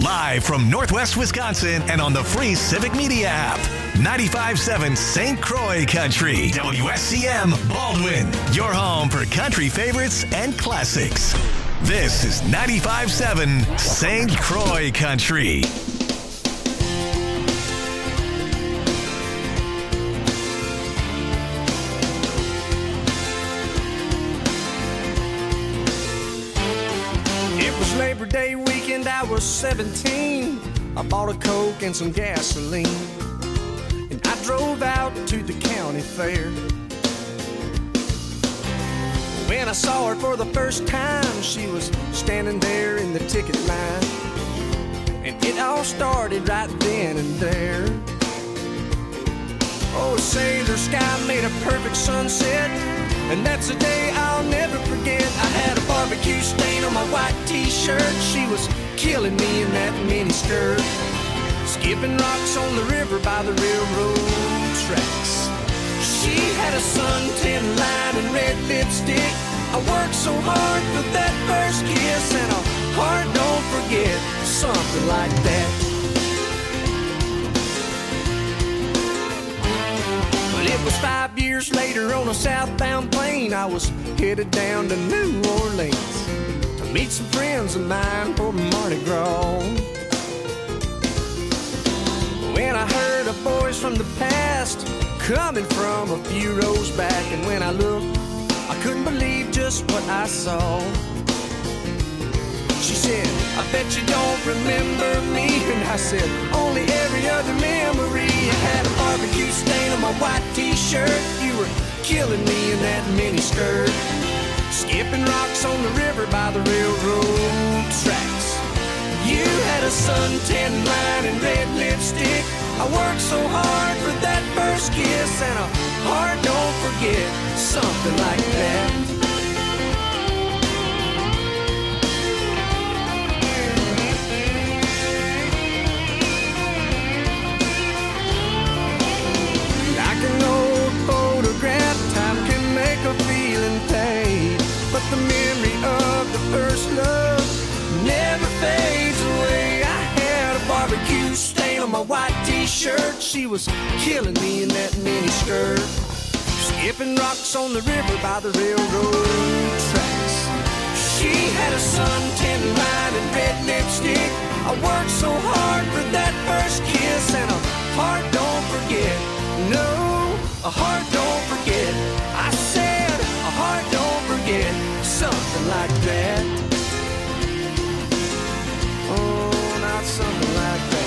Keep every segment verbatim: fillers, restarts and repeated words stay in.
Live from Northwest Wisconsin and on the free Civic Media app. ninety-five point seven Saint Croix Country. W S C M Baldwin. Your home for country favorites and classics. This is ninety-five point seven Saint Croix Country. It was Labor Day weekend, I was seventeen. I bought a Coke and some gasoline, and I drove out to the county fair. When I saw her for the first time, she was standing there in the ticket line, and it all started right then and there. Oh, say the sky made a perfect sunset, and that's a day I'll never forget. I had a barbecue stain on my white t-shirt. She was killing me in that mini skirt, skipping rocks on the river by the railroad tracks. She had a suntan line and red lipstick. I worked so hard for that first kiss, and a heart don't forget, something like that. But it was five years later on a southbound plane. I was headed down to New Orleans to meet some friends of mine for Mardi Gras. When I heard a voice from the past coming from a few rows back, and when I looked, I couldn't believe just what I saw. She said, I bet you don't remember me. And I said, only every other memory. I had a barbecue stain on my white t-shirt. You were killing me in that mini skirt, skipping rocks on the river by the railroad tracks. You had a suntan line and red lipstick. I worked so hard for that first kiss, and a heart don't forget, something like that. Like an old photograph, time can make a feeling fade, but the memory of the first love never fades away. I had a barbecue stain on my white t-shirt. She was killing me in that mini skirt, skipping rocks on the river by the railroad tracks. She had a suntan line and red lipstick. I worked so hard for that first kiss, and a heart don't forget. No, a heart don't forget. I said a heart don't forget, something like that. Oh, not something like that.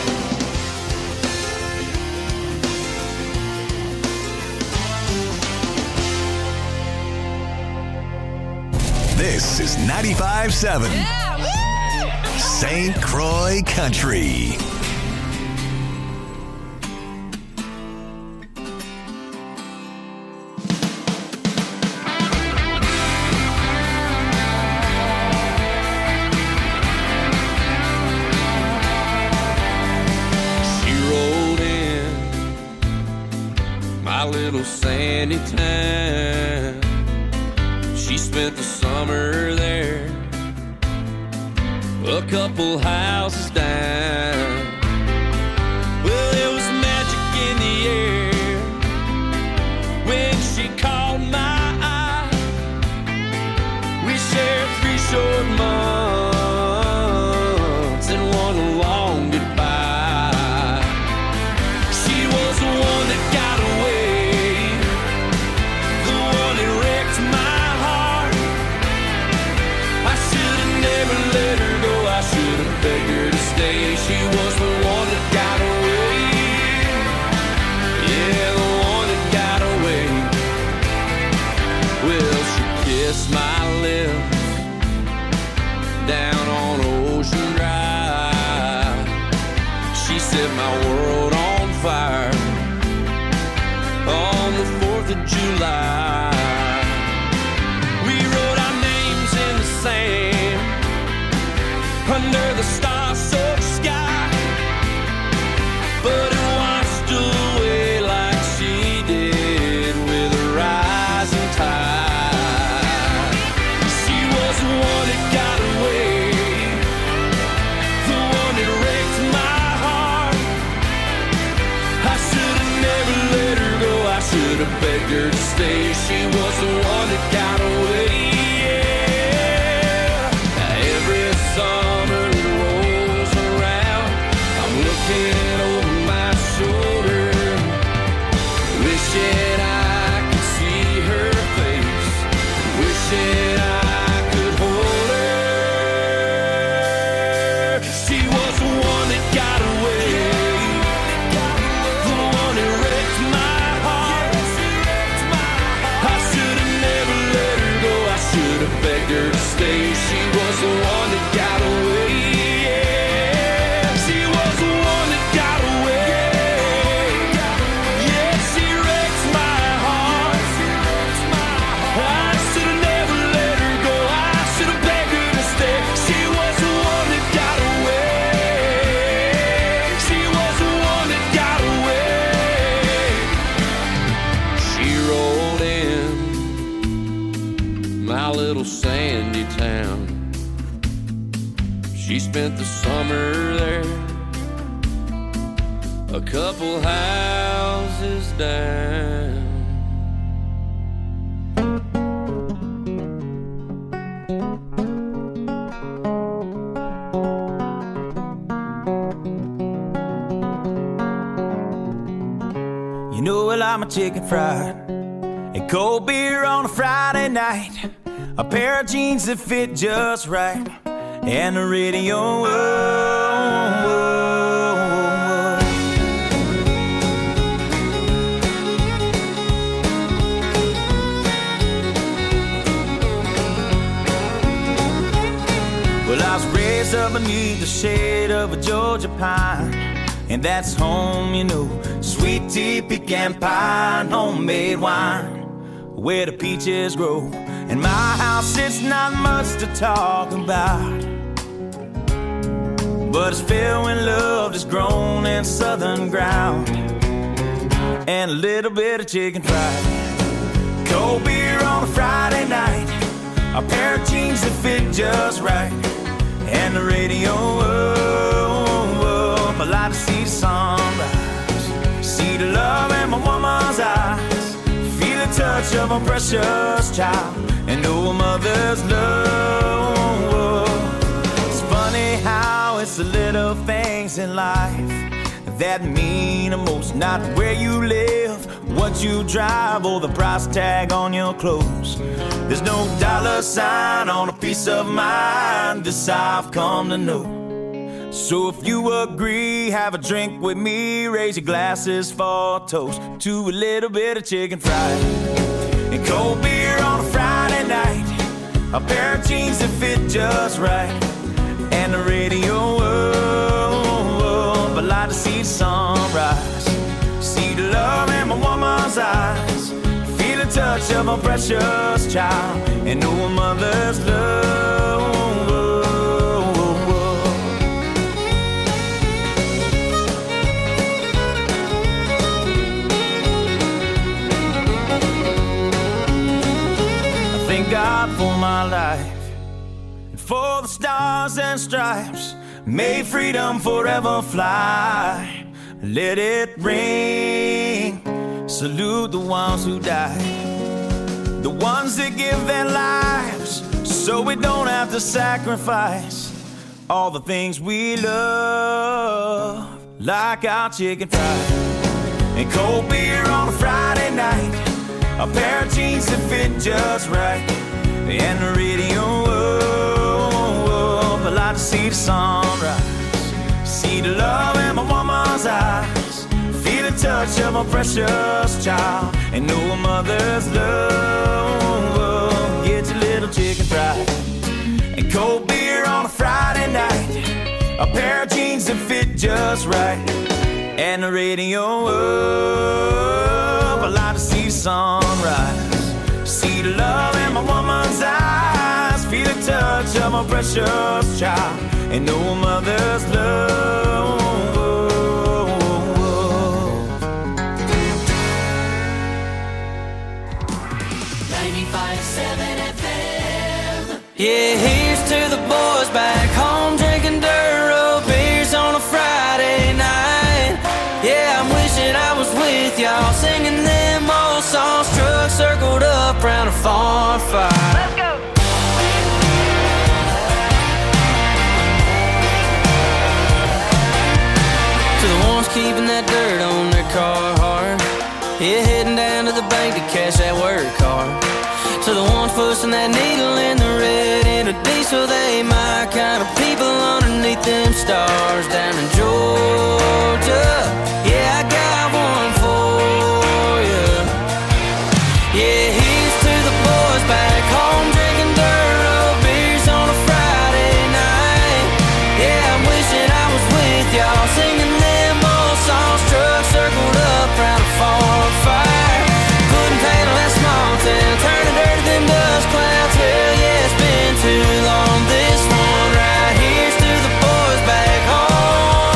This is ninety-five point seven yeah, Saint Croix Country. Little sandy town. She spent the summer there, a couple houses down. Well, there was magic in the air when she caught my eye. We shared three short months and one long goodbye. She was the one that got away, begged her to stay. She was the one that got away. Yeah, the one that got away. Well, she kissed my lips down on Ocean Drive. She set my world on fire on the fourth of July. We wrote our names in the sand under the star-soaked sky, but it washed away like she did with a rising tide. She was the one that got away, the one that ran sandy town. She spent the summer there, a couple houses down. You know I like my chicken fried and cold beer on a Friday night, a pair of jeans that fit just right, and the radio. Whoa, whoa, whoa. Well, I was raised up beneath the shade of a Georgia pine, and that's home, you know. Sweet tea, pecan pie, and homemade wine, where the peaches grow. In my house, it's not much to talk about, but it's filled when love is grown in southern ground, and a little bit of chicken fried, cold beer on a Friday night, a pair of jeans that fit just right, and the radio. Oh, oh, I like to see the sunrise, see the love in my woman's eyes, feel the touch of a precious child, and know a mother's love. It's funny how it's the little things in life that mean the most, not where you live, what you drive, or the price tag on your clothes. There's no dollar sign on a piece of mind, this I've come to know. So if you agree, have a drink with me, raise your glasses for a toast to a little bit of chicken fried and cold beer on a Friday night, a pair of jeans that fit just right, and the radio. Oh, oh, I like to see the sunrise, see the love in my woman's eyes, feel the touch of a precious child, and know a mother's love. God for my life, and for the stars and stripes, may freedom forever fly. Let it ring, salute the ones who died, the ones that give their lives so we don't have to sacrifice all the things we love, like our chicken fried and cold beer on a Friday night, a pair of jeans that fit just right, and the radio. Oh, I like to see the sunrise, see the love in my woman's eyes, feel the touch of a precious child, and know a mother's love. Get your little chicken fried and cold beer on a Friday night, a pair of jeans that fit just right, and the radio. Oh, I like to see the sunrise, see the love in my woman's eyes, feel the touch of a precious child, and know a mother's love. ninety-five seven F M. Yeah, here's to the boys back home drinking dirt road beers on a Friday night. Yeah, I'm wishing I was with y'all singing them old songs, trucks circled up round a farm fire. Let's go! To the ones keeping that dirt on their car hard, yeah, heading down to the bank to cash that work card. To the ones pushing that needle in the red in a diesel, they my kind of people underneath them stars down in Georgia. Yeah, I got one for you. Yeah, here's to the boys back home drinking dirt road beers on a Friday night. Yeah, I'm wishing I was with y'all singing them old songs, trucks circled up round a farm fire. Couldn't paddle that small town, turning dirt to them dust clouds. Hell yeah, it's been too long. This one right here's to the boys back home.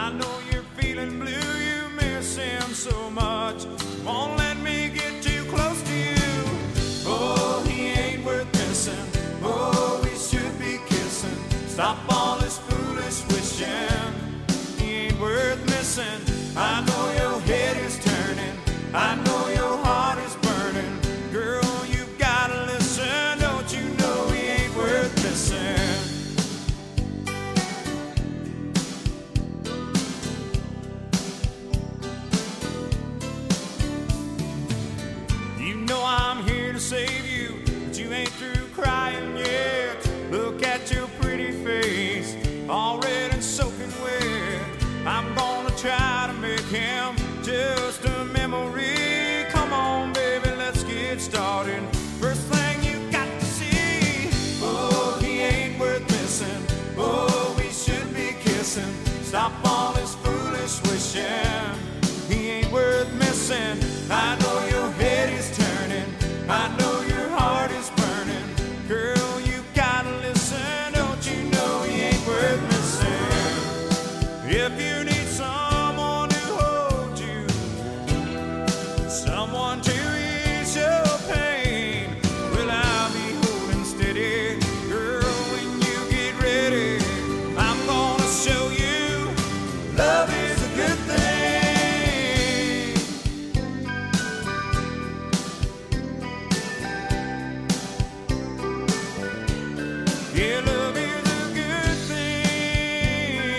I know you're feeling blue, you miss him so much. Won't let me get too close to you. Oh, he ain't worth missing. Oh, we should be kissing. Stop all this foolish wishing. He ain't worth missing. I know your head is turning. I know your heart is burning. Girl, you gotta listen. Don't you know he ain't worth missing? You know I'm here to save you, but you ain't through crying yet. Look at your pretty face, all red and soaking wet. I'm gonna try to make him just a memory. Come on, baby, let's get started. First thing you got to see, oh, he ain't worth missing. Oh, we should be kissing. Stop all this foolish wishing. He ain't worth missing. I know your head is turning. I know your heart is burning. Girl, you gotta listen. Don't you know he ain't worth missing? If you need someone to hold you, someone to ease your pain, well, I'll be holding steady. Girl, when you get ready, I'm gonna show you love is a good thing. Yeah, love is a good thing.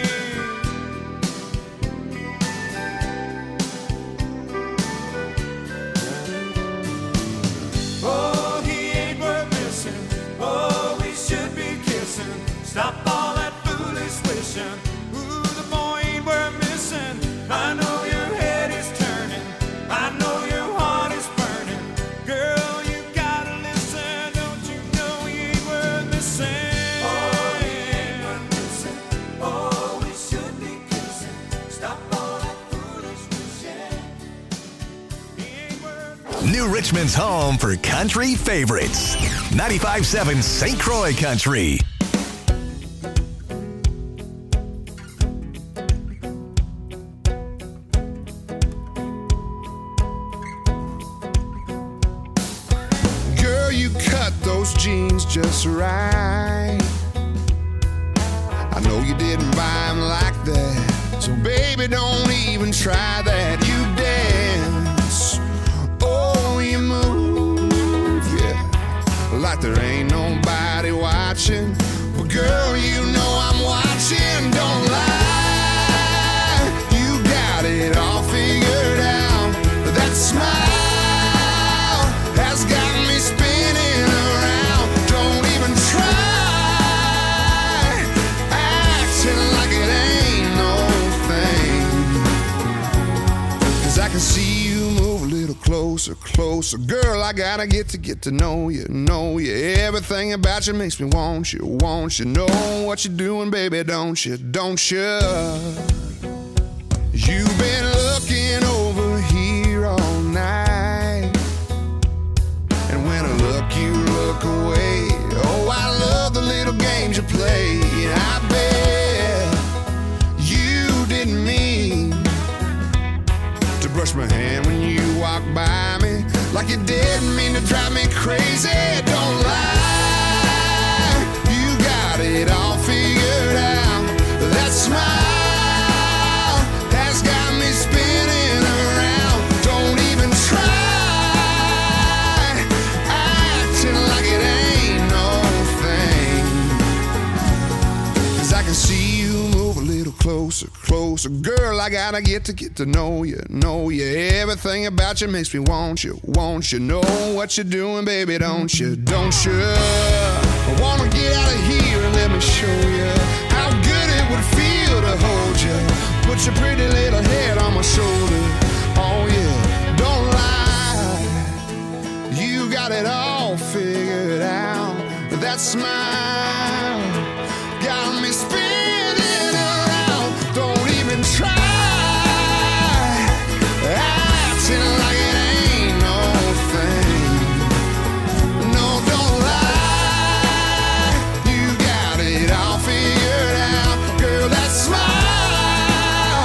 Oh, he ain't worth missing. Oh, we should be kissing. Stop all that foolish wishing. Ooh, the boy ain't worth missing. I know your head is turning. I know your heart is burning. Girl, you gotta listen. Don't you know he ain't worth missing? Oh, he ain't worth missing. Oh, we should be kissing. Stop all that foolish wishing. He ain't worth New Richmond's home for country favorites. ninety-five point seven Saint Croix Country. Girl, you cut those jeans just right. I know you didn't buy them like that, so baby, don't even try that. You dance, oh, you move, yeah, like there ain't nobody watching. But girl, you know I'm watching, don't lie. You got it all figured out. That smile has got me spinning around. Don't even try acting like it ain't no thing. 'Cause I can see you move a little closer, closer. Girl, I gotta get to get to know you, know you. Everything about you makes me want you, want you. Know what you're doing, baby, don't you, don't you? You've been looking over here all night, and when I look, you look away. Oh, I love the little games you play. I bet you didn't mean to brush my hand when you walked by me, like you didn't mean to drive me crazy. Don't lie, you got it all figured out. That smile has got me spinning around. Don't even try acting like it ain't no thing. 'Cause I can see you move a little closer, closer. Girl, I gotta get to get to know you, know you. Everything about you makes me want you, want you. Know what you're doing, baby, don't you, don't you? I wanna get out of here and let me show you how good it would feel to hold you. Put your pretty little head on my shoulder. Oh yeah, don't lie, you got it all figured out. That smile got me spinning around. Don't even try acting like it ain't no thing. No, don't lie, you got it all figured out. Girl, that smile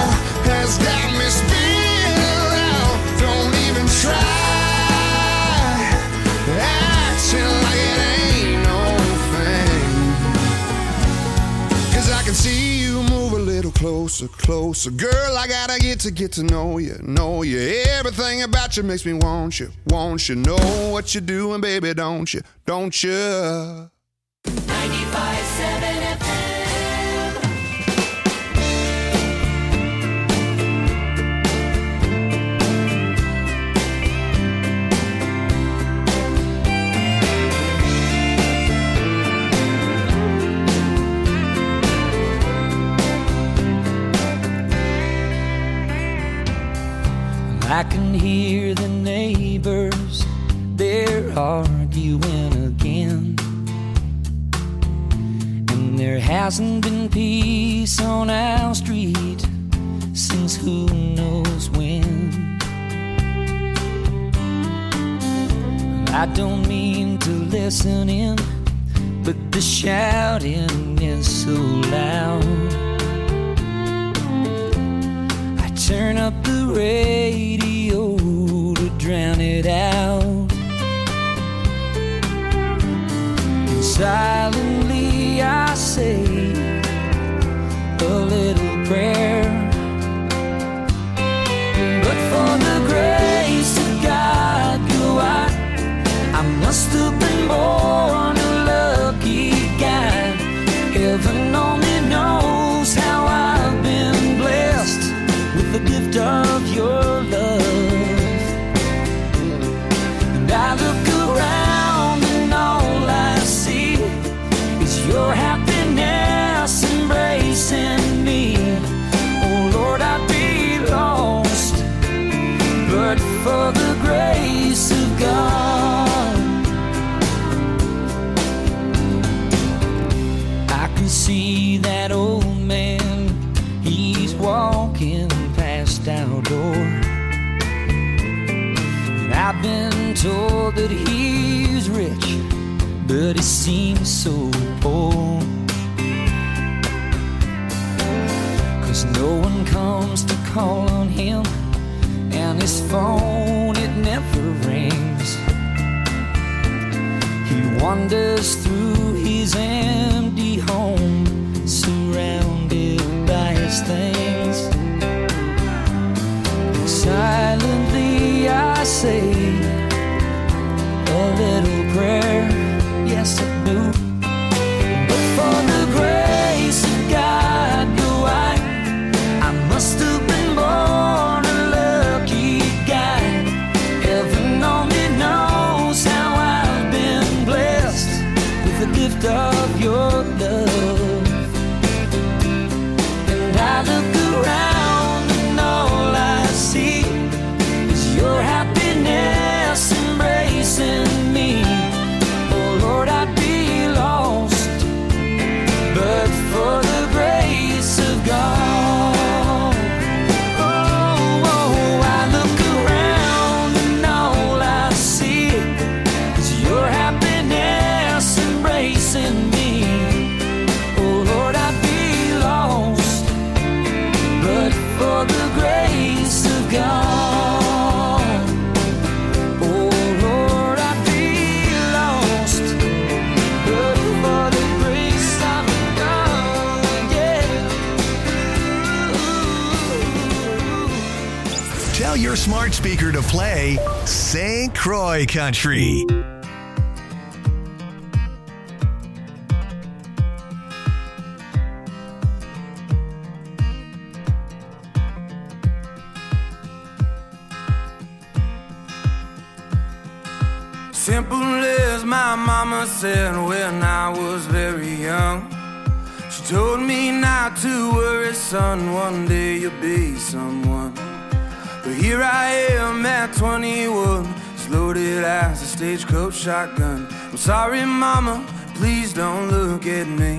closer, closer. Girl, I gotta get to get to know you, know you. Everything about you makes me want you, want you. Know what you're doing, baby, don't you, don't you? ninety-five seven F M. I can hear the neighbors, they're arguing again. And there hasn't been peace on our street since who knows when. I don't mean to listen in, but the shouting is so loud. Turn up the radio to drown it out. And silently I say a little prayer. But for the grace of God, you are, I must have been born a lucky guy. Heaven only knows how I've been blessed with the gift of your love. And I look around and all I see is your happiness embracing me. Oh Lord, I'd be lost but for the grace of God. I can see that old man, he's walking past our door. And I've been told that he's rich, but he seems so poor. 'Cause no one comes to call on him, and his phone, it never rings. He wanders through his empty home, surrounded by his things. Silently I say a little prayer, yes I do. But for the grace of God, go I, I must have been born a lucky guy. Heaven only knows how I've been blessed with the gift of your love. And I look around and all I see is your happiness embracing me. Oh Lord, I'd be lost but for the grace of God. Oh, oh, I look around and all I see is your happiness embracing me. Oh Lord, I'd be lost but for the grace of God. Oh Lord, I'd be lost but for the grace of God. Yeah. Tell your smart speaker to play Saint Croix Country. Simple as my mama said when I was very young. She told me not to worry, son, one day you'll be someone. But here I am at twenty-one, as loaded as a stagecoach shotgun. I'm sorry, mama, please don't look at me.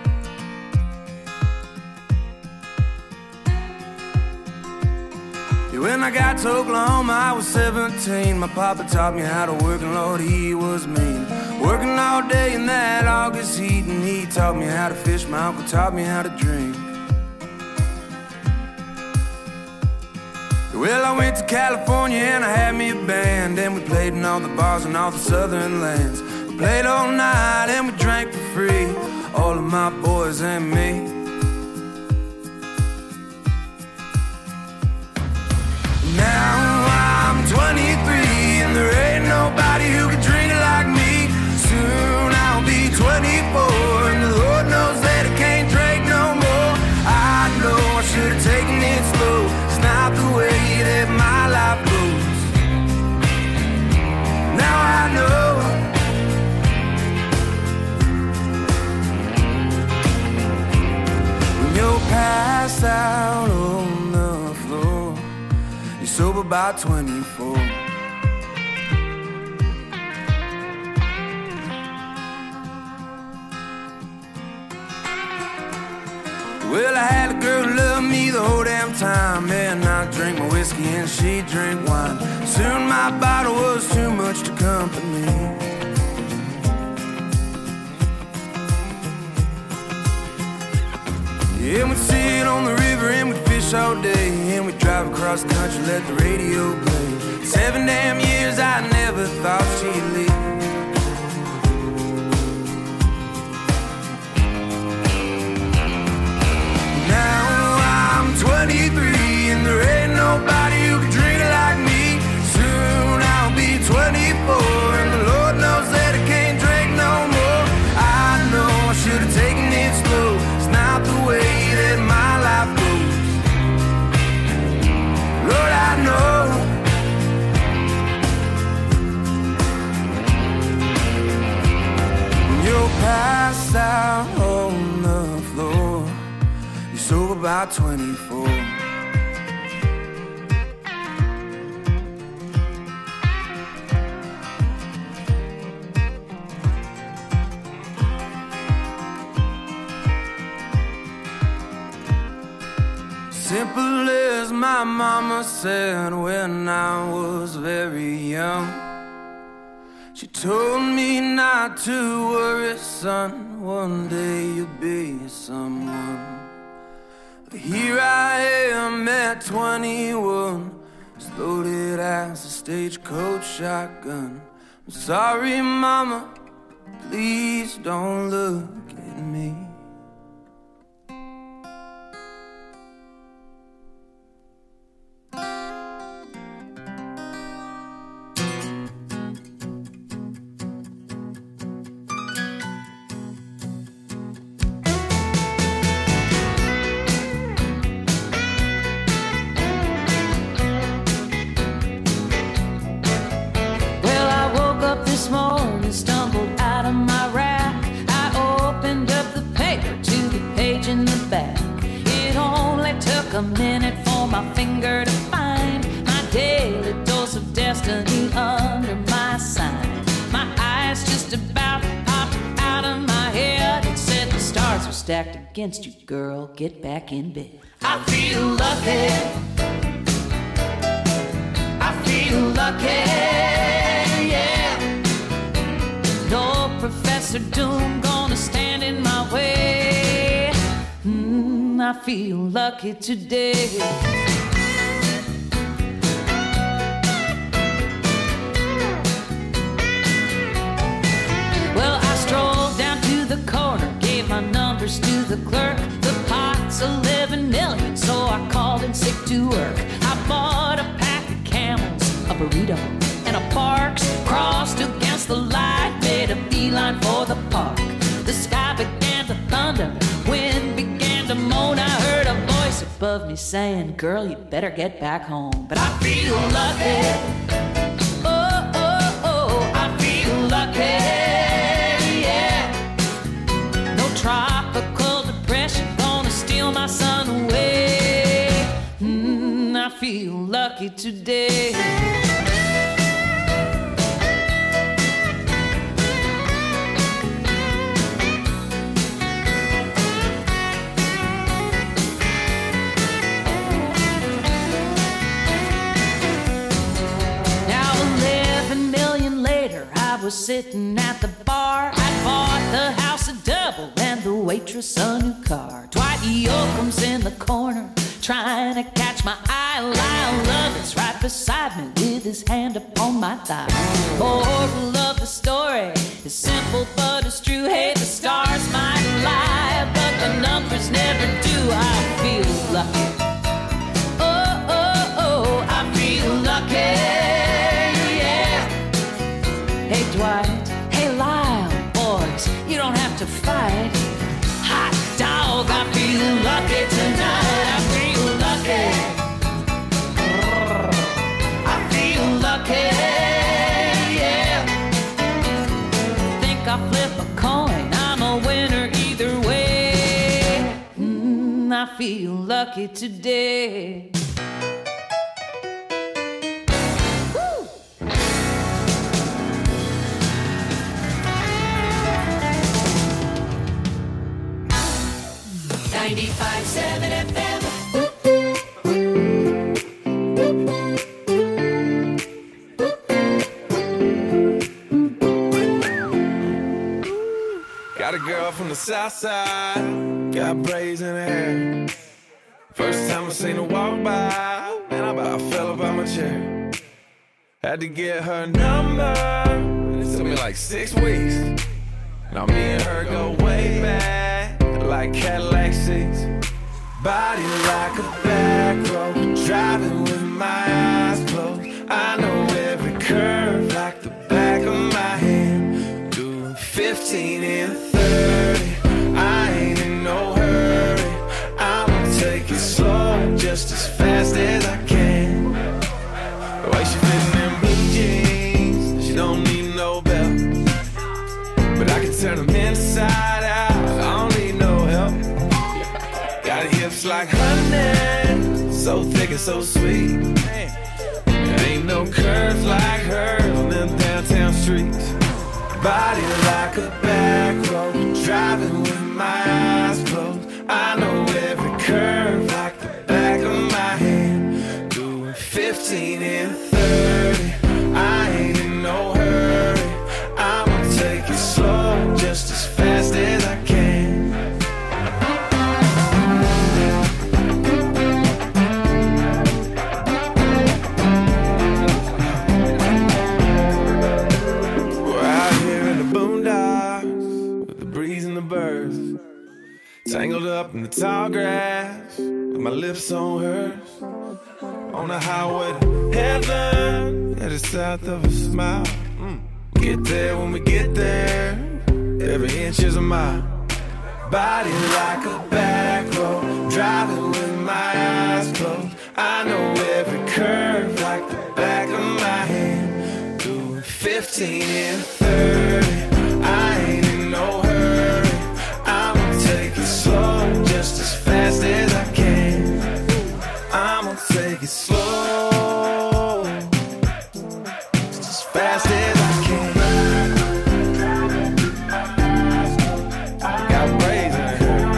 When I got to Oklahoma, I was seventeen. My papa taught me how to work, and Lord, he was mean. Working all day in that August heat, and he taught me how to fish. My uncle taught me how to drink. Well, I went to California and I had me a band, and we played in all the bars and all the southern lands. We played all night and we drank for free, all of my boys and me. by twenty-four. Well, I had a girl who loved me the whole damn time, and I drank my whiskey and she drank wine. Soon my bottle was too much to company. Yeah, we'd sit on the river and we'd fish all day, and we'd drive across the country, let the radio play. Seven damn years I never thought she'd leave. twenty-three and there ain't nobody who can drink it like me. Soon I'll be twenty-four and the Lord knows that I can't drink no more. I know I should have taken it slow. It's not the way that my life goes. Lord, I know. When you're passed out on the floor, you're sober by twenty-four. Simple as my mama said when I was very young. She told me not to worry, son, one day you'll be someone. Here I am at twenty-one, as loaded as a stagecoach shotgun. I'm sorry, mama, please don't look at me. A minute for my finger to find my daily dose of destiny under my sign. My eyes just about popped out of my head and said the stars are stacked against you, girl, get back in bed. I feel lucky, I feel lucky, yeah. No Professor Doom gonna stand in my way. mm, I feel lucky today. Well, I strolled down to the corner, gave my numbers to the clerk. The pot's eleven million, so I called in sick to work. I bought a pack of Camels, a burrito, and a Parks. Crossed against the light, made a beeline for the park. The sky began to thunder, wind began to moan. I heard a voice above me saying, girl, you better get back home. But I feel lucky, oh, oh, oh, I feel lucky, yeah. No tropical depression gonna steal my sun away. mm, I feel lucky today. Sitting at the bar, I bought the house a double and the waitress a new car. Dwight Yoakam's in the corner, trying to catch my eye. Lyle Lovett's right beside me with his hand upon my thigh. Moral of the story is simple but it's true. Hey, the stars might lie, but the numbers never do. I feel lucky, oh, oh, oh, I feel lucky. Hey Dwight, hey Lyle, boys, you don't have to fight. Hot dog, I feel lucky tonight. I feel lucky. I feel lucky, yeah. Think I'll flip a coin, I'm a winner either way. mm, I feel lucky today. ninety-five point seven F M. Got a girl from the south side, got braids in her hair. First time I seen her walk by, and I about fell about my chair. Had to get her number, it took me like six weeks. Now me and her go way back, like Cadillac seats. Body like a back road, driving with my eyes closed. I know every curve like the back of my hand. Doing fifteen and thirty, I ain't in no hurry. I'ma take it slow, just as fast as I can. The way she fitting in blue jeans, she don't need no belt. But I can turn them inside out, I don't need no help. Got hips like honey, so thick and so sweet. There ain't no curves like hers on them downtown streets. Body like a back road, driving with my eyes closed. I know every curve like the back of my hand. Doing fifteen and thirty, I ain't in no hurry. I'ma take it slow, just as fast as I can. Tangled up in the tall grass, with my lips on hers. On the highway to heaven, yeah, the south of a smile. Mm. Get there when we get there, every inch is a mile. Body like a back road, driving with my eyes closed. I know every curve like the back of my hand. Doing fifteen and thirty, I ain't in no hurry. I'ma take it slow, just as fast as I can. I'ma take it slow, just as fast as I can. I got braids in her.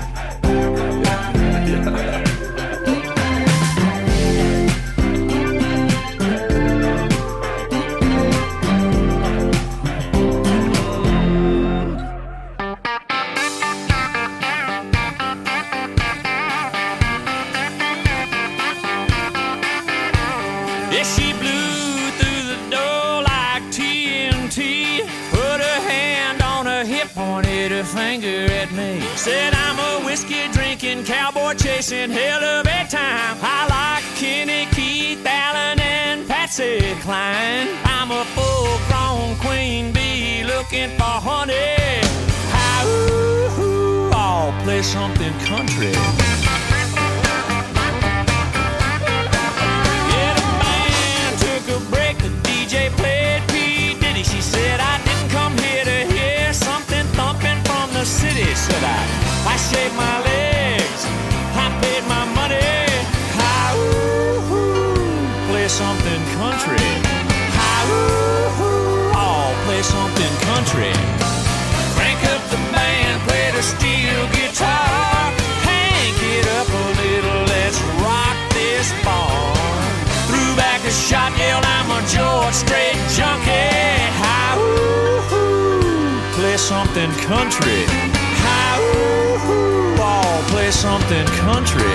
Yeah, she blew through the door like T N T. Put her hand on her hip, pointed her finger at me. Said I'm a whiskey drinking, cowboy chasing hell of a time. I like Kenny, Keith, Allen, and Patsy Cline. I'm a full-grown queen bee looking for honey. How, ooh, ooh, I'll play something country. Played P. Diddy. She said I didn't come here to hear something thumping from the city. Said I, I shaved my legs, I paid my money. Hi, ooh, ooh, play something country. Hi, ooh, ooh, oh, play something country. Crank up the band, play the steel guitar. Hank it up a little, let's rock this bar. Threw back a shot, yelled I'm a George Strait junkie. Hi, ooh, ooh, play something country. Hi, ooh, ooh, oh, play something country.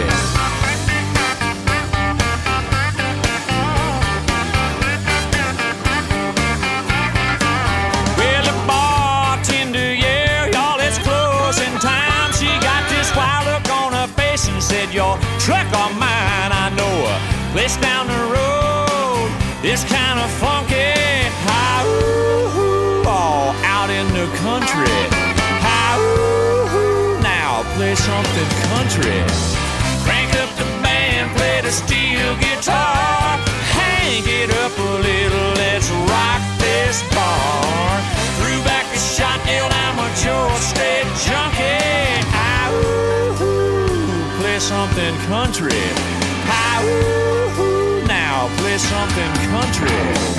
Well, the bartender, yeah, y'all, it's closing time. She got this wild look on her face and said, your truck or mine, I know a place down the road. It's kind of funky. Hi, ooh, ooh, all out in the country. Hi, ooh, ooh, now play something country. Crank up the band, play the steel guitar. Hang it up a little, let's rock this bar. Threw back a shot, yelled I'm a George Strait junkie. Hi, ooh, ooh, play something country. Hi, ooh, ooh, now play something country.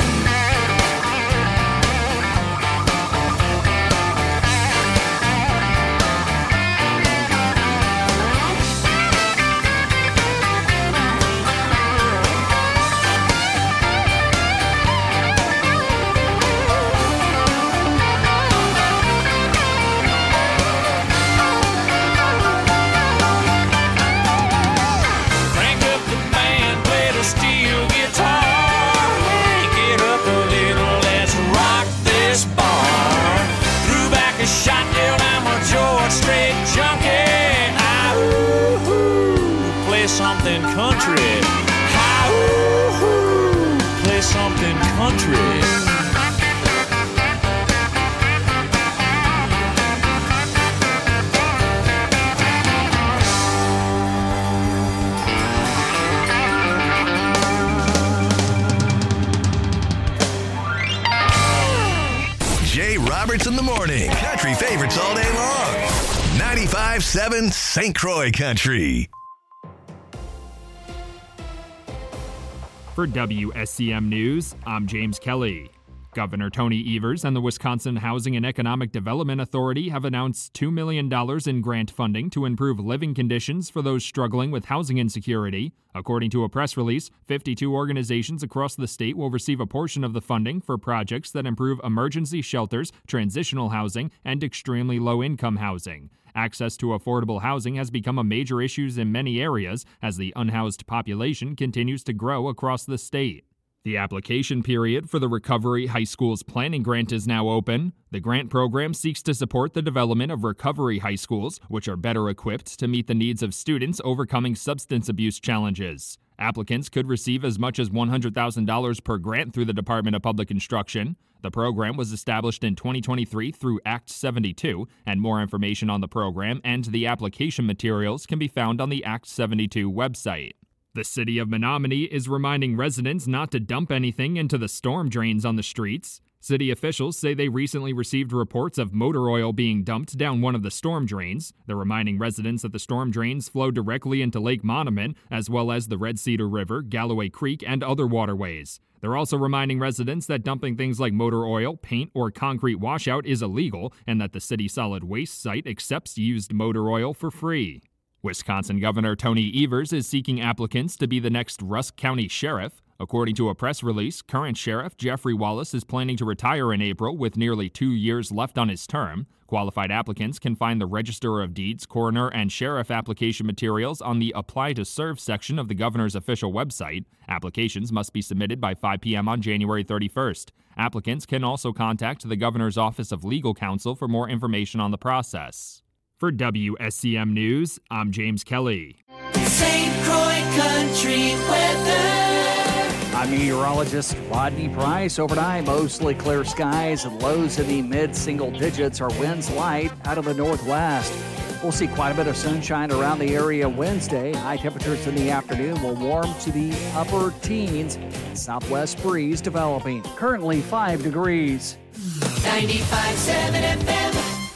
country. Hi-hoo, play something country. Jay Roberts in the morning. Country favorites all day long. ninety-five seven Saint Croix Country. For W S C M News, I'm James Kelly. Governor Tony Evers and the Wisconsin Housing and Economic Development Authority have announced two million dollars in grant funding to improve living conditions for those struggling with housing insecurity. According to a press release, fifty-two organizations across the state will receive a portion of the funding for projects that improve emergency shelters, transitional housing, and extremely low-income housing. Access to affordable housing has become a major issue in many areas as the unhoused population continues to grow across the state. The application period for the Recovery High Schools Planning Grant is now open. The grant program seeks to support the development of recovery high schools, which are better equipped to meet the needs of students overcoming substance abuse challenges. Applicants could receive as much as one hundred thousand dollars per grant through the Department of Public Instruction. The program was established in twenty twenty-three through Act seventy-two, and more information on the program and the application materials can be found on the Act seventy-two website. The city of Menominee is reminding residents not to dump anything into the storm drains on the streets. City officials say they recently received reports of motor oil being dumped down one of the storm drains. They're reminding residents that the storm drains flow directly into Lake Monument, as well as the Red Cedar River, Galloway Creek, and other waterways. They're also reminding residents that dumping things like motor oil, paint, or concrete washout is illegal, and that the city solid waste site accepts used motor oil for free. Wisconsin Governor Tony Evers is seeking applicants to be the next Rusk County Sheriff. According to a press release, current Sheriff Jeffrey Wallace is planning to retire in April with nearly two years left on his term. Qualified applicants can find the Register of Deeds, Coroner, and Sheriff application materials on the Apply to Serve section of the governor's official website. Applications must be submitted by five p.m. on January thirty-first. Applicants can also contact the governor's Office of Legal Counsel for more information on the process. For W S C M News, I'm James Kelly. Saint Croix Country weather. I'm meteorologist Rodney Price. Overnight, mostly clear skies and lows in the mid-single digits. Our winds light out of the northwest. We'll see quite a bit of sunshine around the area Wednesday. High temperatures in the afternoon will warm to the upper teens. Southwest breeze developing. Currently five degrees. ninety-five seven F M.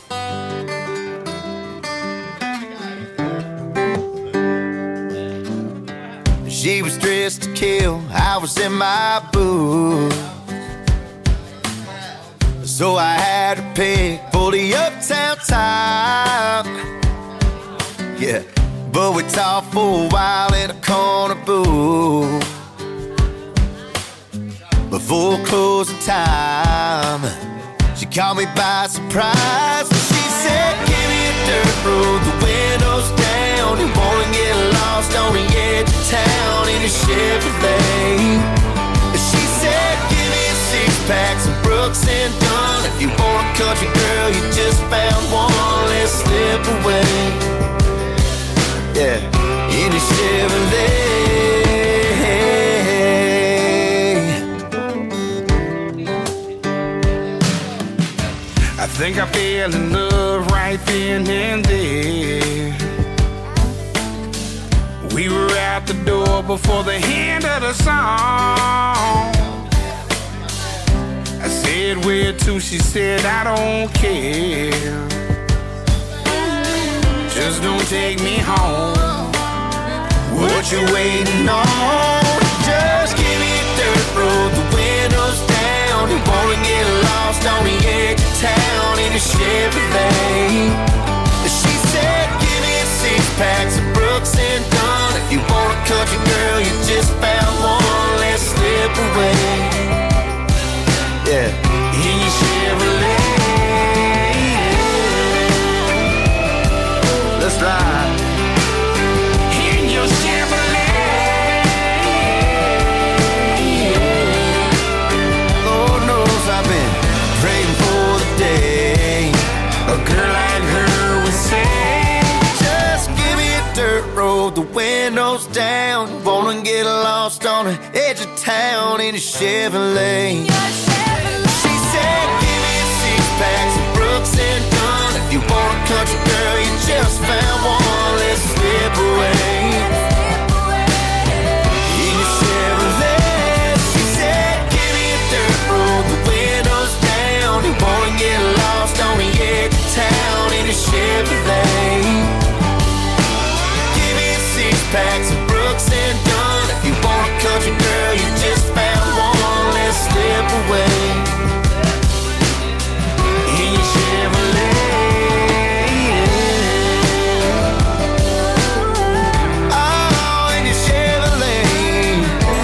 She was dressed to kill, I was in my boots. So I had to pick for the uptown time. Yeah, but we talked for a while in a corner booth before closing time. She caught me by surprise. She said, give me a dirt road, the windows down. You wanna get lost on the edge of town in a Chevrolet. She said, give me a six-pack, some Brooks and Dunn. If you want a country girl, you just found one. Let's slip away. Yeah, in a Chevrolet. I think I fell in love right then and there. We were out the door before the end of the song. I said, where to? She said, I don't care. Just don't take me home. What you waiting on? Just give me a dirt road, the windows down. You wanna get lost on the edge of town in a Chevrolet. She said, give me a six-pack, some Brooks and Dunn. If you want a country girl, you just found one. Let's slip away. Yeah, in your Chevrolet. Let's ride. In your Chevrolet. Lord knows I've been praying for the day a girl like her would say, just give me a dirt road, the windows down. wanna get lost on the edge of town in a Chevrolet. She said, give me a six-pack, some Brooks and Dunn. If you want a country girl, you just found one. Let's slip away in your Chevrolet. She said, give me a dirt road, the windows down. You wanna get lost on the edge of town in a Chevrolet. Give me a six-pack, some Brooks and Dunn. If you want a country girl, you just found one. Let's slip away in your Chevrolet. Oh, in your Chevrolet.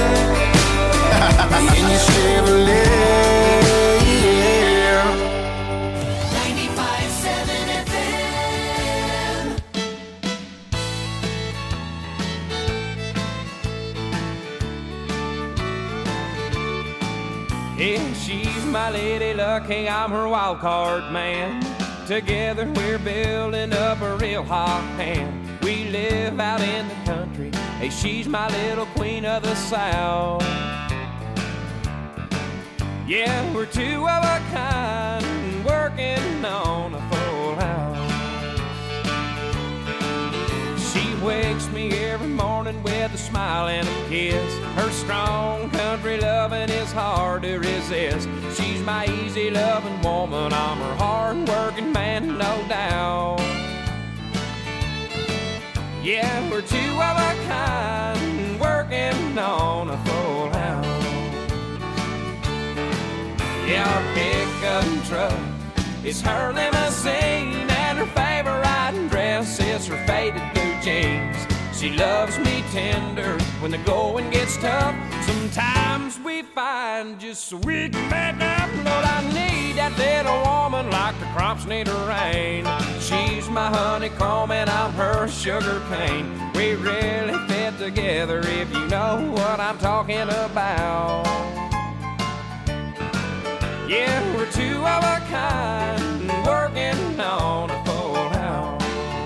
In your Chevrolet. ninety-five seven F M. Yeah, she's my lady lucky, I'm her wild card man. Together we're building up a real hot pan. We live out in the country. Hey, she's my little queen of the South. Yeah, we're two of a kind, working on a full house. She wakes me every morning with a smile and a kiss. Her strong country loving is hard to resist. She's my easy loving woman, I'm her hard working man, no doubt. Yeah, we're two of a kind, working on a full house. Yeah, our pickup truck is her limousine, and her favorite riding dress is her faded blue jeans. She loves me tender when the going gets tough. Sometimes we find just so we can make up. Lord, I need that little woman like the crops need a rain. She's my honeycomb and I'm her sugar cane. We really fit together if you know what I'm talking about. Yeah, we're two of a kind, working on a full house.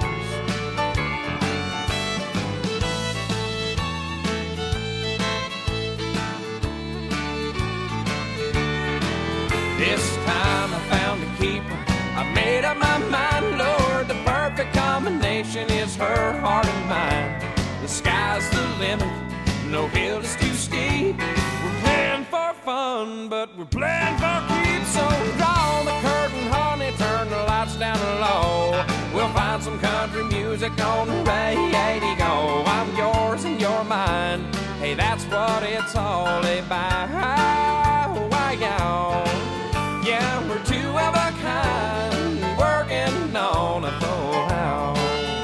This time I found a keeper, I made up my mind, Lord, the perfect combination is her heart and mine. The sky's the limit, no hill is too steep. We're playing for fun, but we're playing for keeps. So draw the curtain, honey, turn the lights down low. We'll find some country music on the radio. I'm yours and you're mine. Hey, that's what it's all about. Why, y'all? Yeah, we're two of a kind, working on a full house.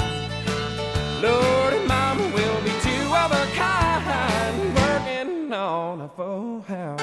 Lord and Mama will be two of a kind, working on a full house.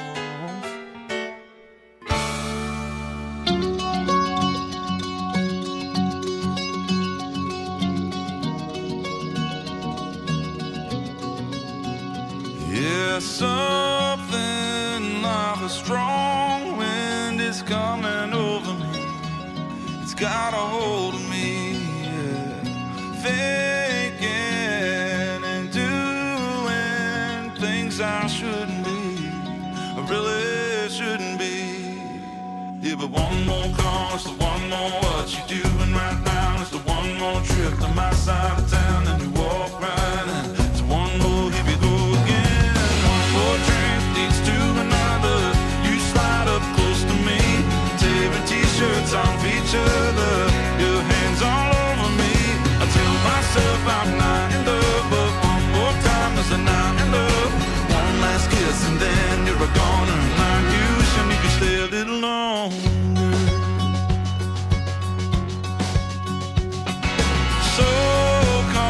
Yeah, something like a strong wind is coming over me. It's got a hold of me, yeah. Thinking and doing things I shouldn't be, I really shouldn't be. Yeah, but one more call, it's the one more what you doing right now. It's the one more trip to my side of town, and you walk right in. It's one more, here we go again. One more drink leads to another. You slide up close to me, tearing t-shirts off each other, your hands all over me. I tell myself I'm not in love, but one more time is a night in love. One last kiss and then you're a goner. Like you, and you can stay a little longer. So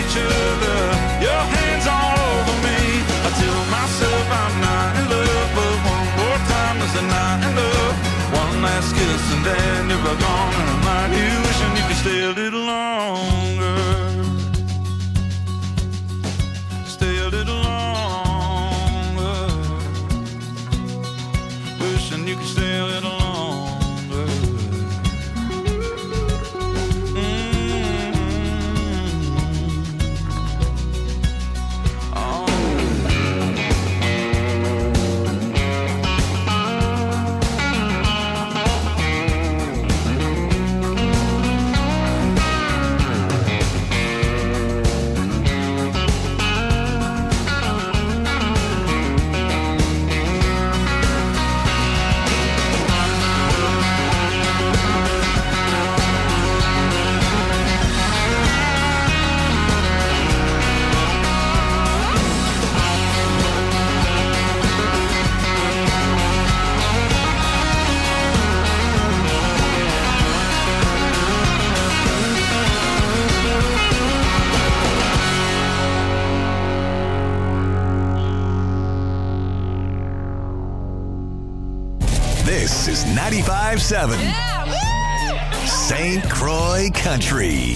each other, your hands all over me. I tell myself I'm not in love, but one more time is a night in love. One last kiss and then you're gone, and I'm like you, wishing you could stay a little longer. Stay a little longer. Wishing you could stay a little longer. This is ninety-five point seven yeah, Saint Croix Country.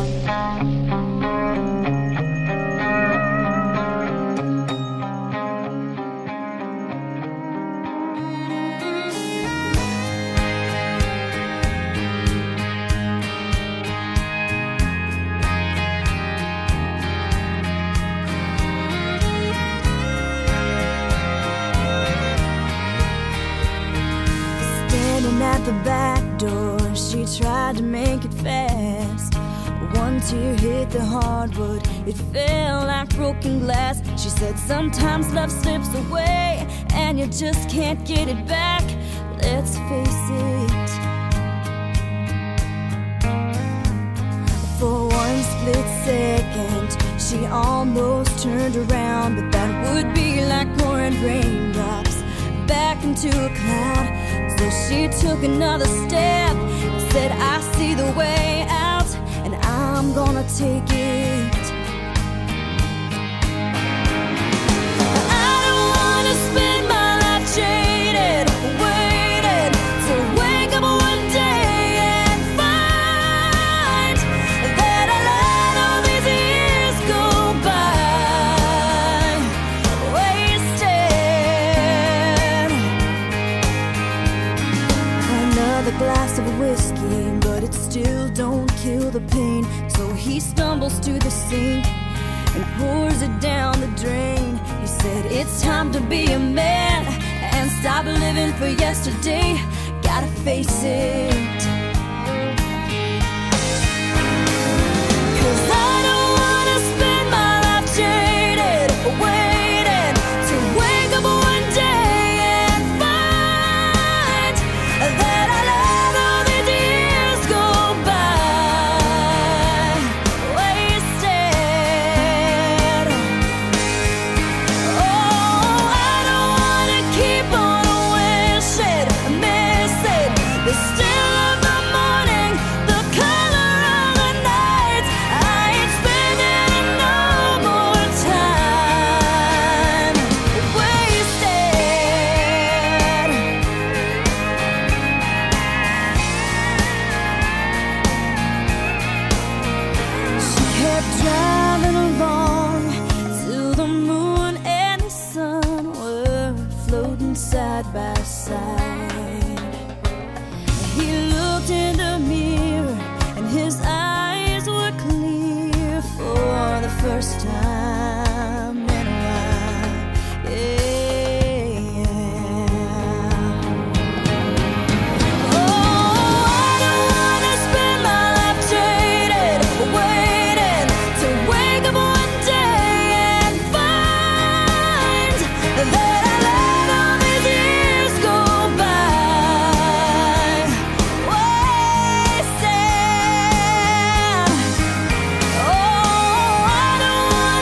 At the back door, she tried to make it fast. One tear hit the hardwood, it fell like broken glass. She said sometimes love slips away and you just can't get it back. Let's face it. For one split second, she almost turned around, but that would be like pouring raindrops back into a cloud. So she took another step and said, I see the way out, and I'm gonna take it. I don't wanna spend my life jaded, waiting to wake up one day and find that I let all these years go by wasted. Another glass of whiskey, but it still don't kill the pain. So he stumbles to the sink and pours it down the drain. He said, it's time to be a man and stop living for yesterday. Gotta face it. 'Cause I don't wanna spend my life jaded, waiting to wake up one day and find that I let all these years go by wasted. Oh, I don't wanna keep on wishing, missing the still of the morning, the color of the night. I ain't spending no more time wasted. She kept driving along till the moon and the sun were floating side by side. He looked in the mirror and his eyes were clear for the first time in a while. Yeah. Oh, I don't wanna spend my life jaded, waiting to wake up one day and find that I let all these years go by wasted. Oh, I don't wanna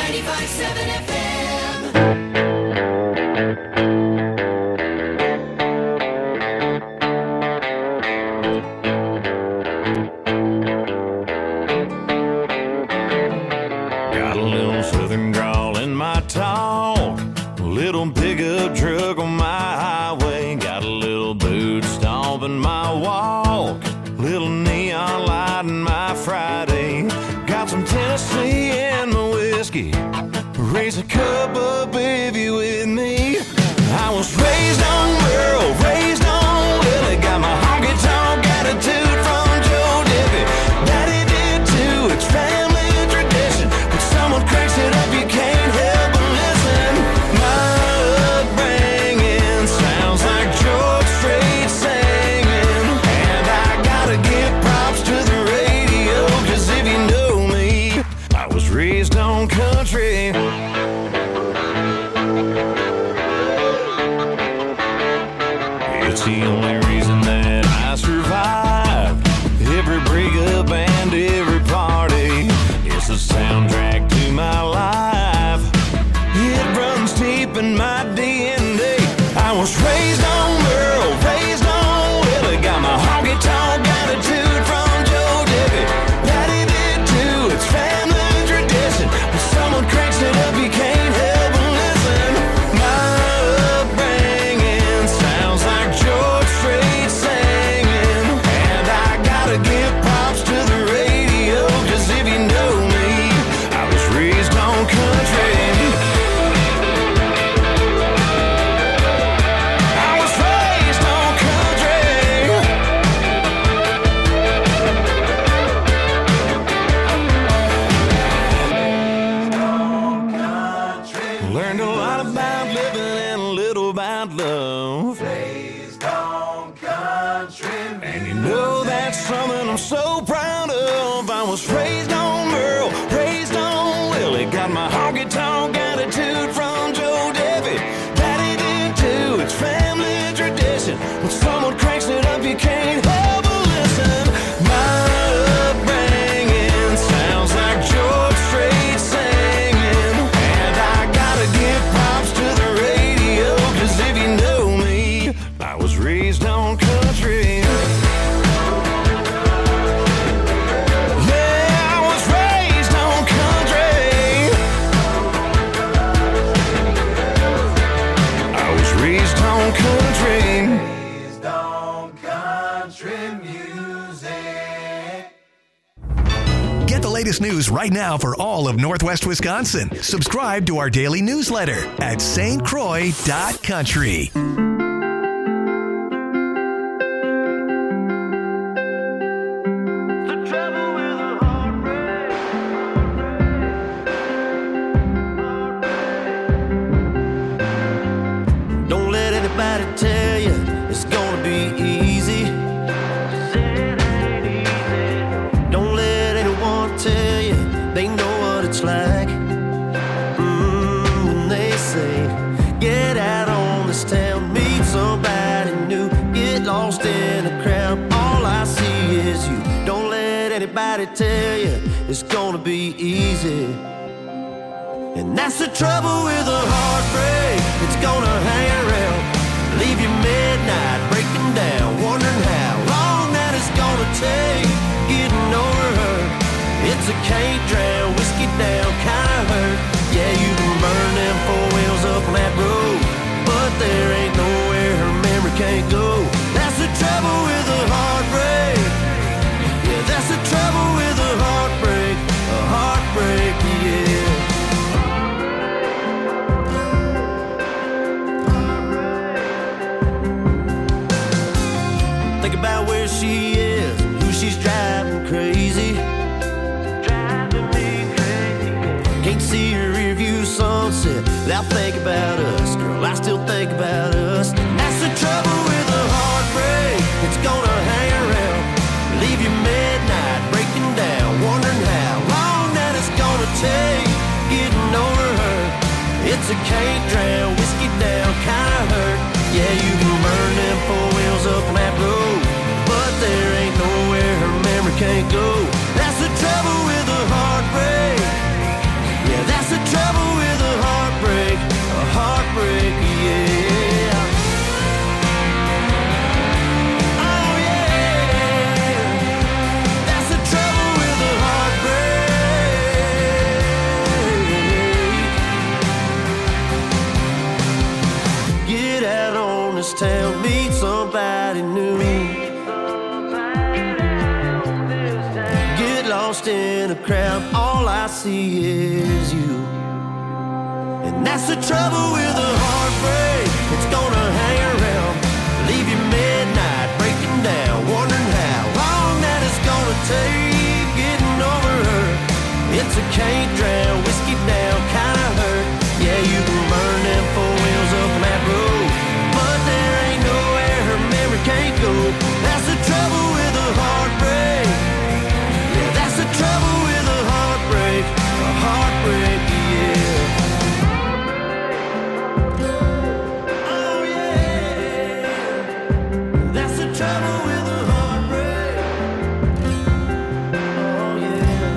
ninety-five point seven F M. Got a little southern drawl in my talk, a little pickup truck on my highway, got a little boot stomp in my walk, little neon light in my Friday, got some Tennessee in my whiskey, raise a cup up if you with me. I was raised on Merle, raised on Willie, got my honky-tonk attitude from Joe Diffie. Daddy did too, it's family tradition. When someone cranks it up, you can't help but listen. My upbringing sounds like George Strait singing, and I gotta give props to the radio, 'cause if you know me, I was raised on country. It's the only reason that I survived every breakup and every party. It's the soundtrack to my life. It runs deep in my D N A. I was raised on Merle, raised on Willie, got my honky-tonk attitude from Joe Diffie. Daddy did too, it's family tradition. When someone cranks it up, you can't help but listen. My upbringing sounds like George Strait singing, and I gotta give props to the radio, 'cause if you know me, I was raised on country. I was raised on country. Learned a lot about living and a little about love. Raised on country. And you know that's something I'm so proud of. I was raised on Merle, raised on Willie, got my honky-tonk attitude from Joe Diffie. Daddy did too, it's family tradition. When someone cranks it up, you can't help but listen. My upbringing sounds like George Strait singing, and I gotta give props to the radio, 'cause if you know me, I was raised on country. Yeah, I was raised on country. I was raised on country. Raised on country music. Get the latest news right now for all of Northwest Wisconsin. Subscribe to our daily newsletter at S T Croix dot country. Don't let anybody tell you it's gonna be easy. Don't let anyone tell you they know what it's like. Mm, when they say, get out on this town, meet somebody new, get lost in a crowd. All I see is you. Don't let anybody tell you it's gonna be easy. And that's the trouble with a heartbreak. It's gonna hang around, leave you midnight, breaking down, wondering how long that it's gonna take getting over her. It's a can't drown, whiskey down kind of hurt. Yeah, you can burn them four wheels up on that road, but there ain't nowhere her memory can't go. That's the trouble with a heartbreak. Yeah, that's the trouble with a heartbreak. A heartbreak, yeah. Think about where she is, who she's driving crazy. Driving me crazy. Can't see her rear view sunset without thinking about us. Girl, I still think about us. That's the trouble with a heartbreak. It's gonna hang around, leave you midnight, breaking down, wondering how long that it's gonna take getting over her. It's a can't drown, whiskey down kind of hurt. Yeah, you can burn them four wheels up on that road, but there ain't nowhere her memory can't go. That's the trouble with a heartbreak. Yeah, that's the trouble. lost in a crowd, all I see is you. And that's the trouble with a heartbreak. It's gonna hang around, leave you midnight, breaking down, wondering how long that it's gonna take getting over her. It's a can't drown, whiskey down kind of hurt. Yeah, you can burn them four wheels up on that road, but there ain't nowhere her memory can't go. That's the trouble with a heartbreak. Yeah, that's the trouble with a heartbreak. A heartbreak, yeah. Oh yeah. That's the trouble with a heartbreak. Oh yeah.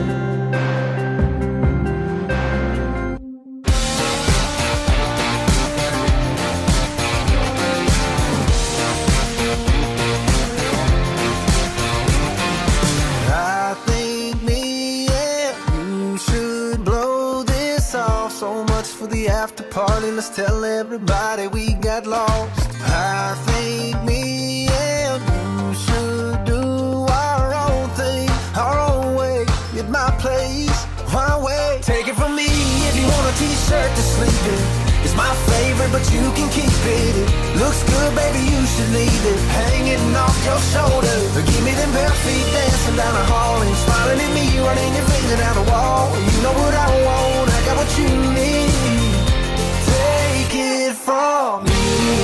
I think me and you should blow this off. So much for the after party, let's tell everybody we got lost. I think me and you should do our own thing, our own way, at my place, my way. Take it from me, if you want a t-shirt to sleep in, it's my favorite, but you can keep it. It looks good, baby, you should leave it hanging off your shoulder. Give me them bare feet dancing down the hall and smiling at me, running your finger down the wall. You know what I want, I got what you need. Take it from me.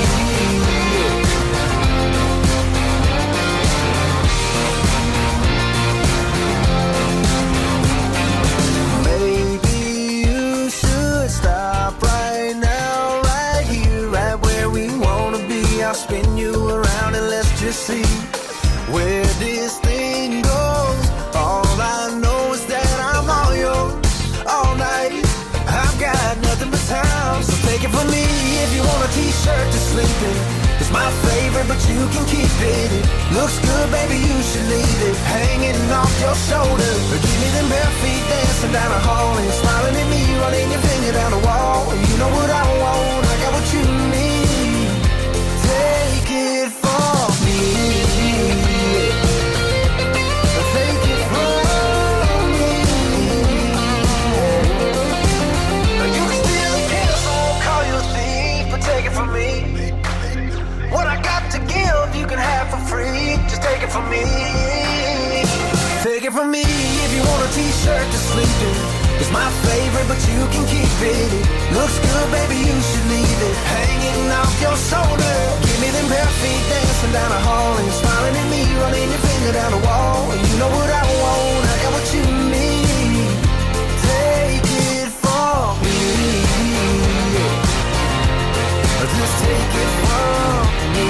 Maybe you should stop right now, right here, right where we wanna be. I'll spin you around and let's just see where this thing goes. All I know is that I'm all yours all night. I've got nothing but time, so take it from me. If you want a t-shirt to sleep in, it's my favorite, but you can keep it. It looks good, baby, you should leave it hanging off your shoulder. Give me them bare feet dancing down the hall and smiling at me, running your finger down the wall. You know what I want, I got what you need. Take it from me. Take it from me. You can still kill, so I won't call you a thief, but take it from me. What I got to give, you can have for free. Just take it from me. Take it from me. If you want a t-shirt to sleep in, it's my favorite, but you can keep it. It looks good, baby, you should leave it hanging off your shoulder. Give me them bare feet dancing down the hall and smiling at me, running your finger down the wall. You know what I want, I got what you need. Take it from me. Just take it from me.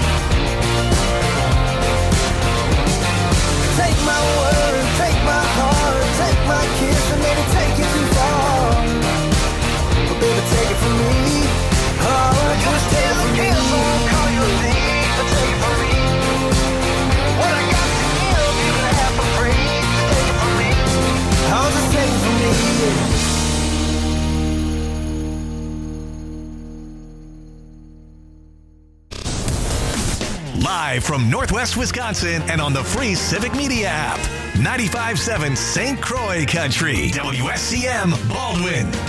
Take my word, take my heart, take my kiss, and maybe take it too far. But baby, take it from me. Oh, just take it from me. So I won't call you a thief, but take it from me. What I got to give, you can have for free. Just take it from me. Oh, just take it from me. Live from Northwest Wisconsin and on the free Civic Media app. ninety-five point seven Saint Croix Country. W S C M Baldwin.